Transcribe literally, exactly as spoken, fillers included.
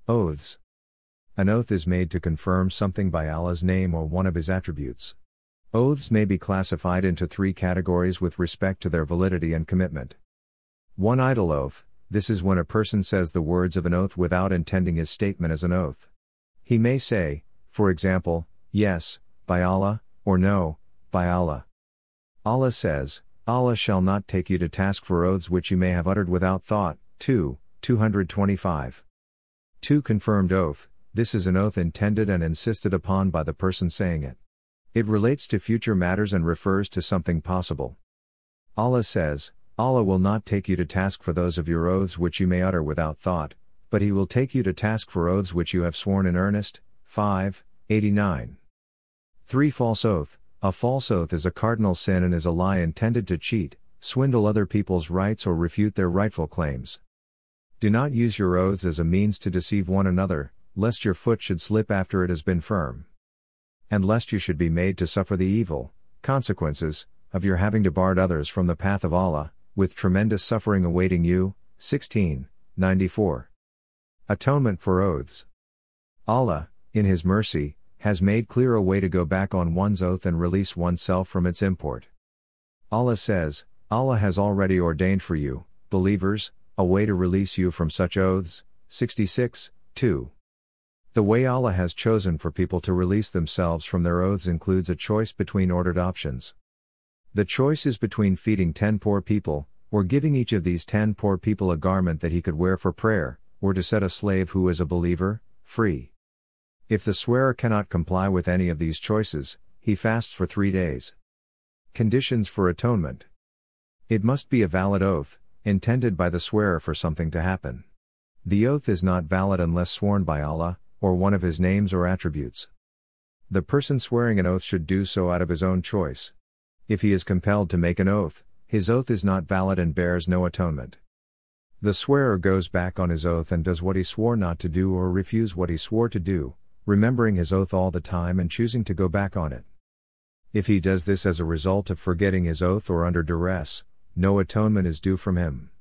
Oaths. An oath is made to confirm something by Allah's name or one of His attributes. Oaths may be classified into three categories with respect to their validity and commitment. one Idle oath. This is when a person says the words of an oath without intending his statement as an oath. He may say, for example, yes, by Allah, or no, by Allah. Allah says, Allah shall not take you to task for oaths which you may have uttered without thought. two, two twenty-five. two Confirmed oath. This is an oath intended and insisted upon by the person saying it. It relates to future matters and refers to something possible. Allah says, Allah will not take you to task for those of your oaths which you may utter without thought, but He will take you to task for oaths which you have sworn in earnest. five, eighty-nine. three False oath. A false oath is a cardinal sin and is a lie intended to cheat, swindle other people's rights or refute their rightful claims. Do not use your oaths as a means to deceive one another, lest your foot should slip after it has been firm. And lest you should be made to suffer the evil consequences of your having debarred others from the path of Allah, with tremendous suffering awaiting you. sixteen, ninety-four. Atonement for oaths. Allah, in His mercy, has made clear a way to go back on one's oath and release oneself from its import. Allah says, Allah has already ordained for you, believers, a way to release you from such oaths. sixty-six, two. The way Allah has chosen for people to release themselves from their oaths includes a choice between ordered options. The choice is between feeding ten poor people, or giving each of these ten poor people a garment that he could wear for prayer, or to set a slave who is a believer free. If the swearer cannot comply with any of these choices, he fasts for three days. Conditions for atonement. It must be a valid oath, intended by the swearer for something to happen. The oath is not valid unless sworn by Allah, or one of His names or attributes. The person swearing an oath should do so out of his own choice. If he is compelled to make an oath, his oath is not valid and bears no atonement. The swearer goes back on his oath and does what he swore not to do or refuse what he swore to do, remembering his oath all the time and choosing to go back on it. If he does this as a result of forgetting his oath or under duress, no atonement is due from him.